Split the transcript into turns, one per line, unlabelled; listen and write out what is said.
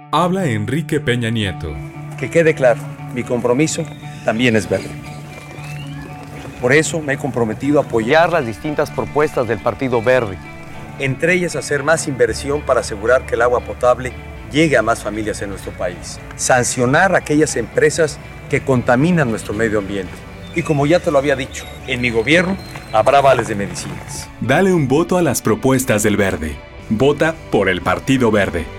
Habla Enrique Peña Nieto.
Que quede claro, mi compromiso también es verde. Por eso me he comprometido a apoyar las distintas propuestas del Partido Verde. Entre ellas, hacer más inversión para asegurar que el agua potable llegue a más familias en nuestro país. Sancionar a aquellas empresas que contaminan nuestro medio ambiente. Y como ya te lo había dicho, en mi gobierno habrá vales de medicinas.
Dale un voto a las propuestas del Verde. Vota por el Partido Verde.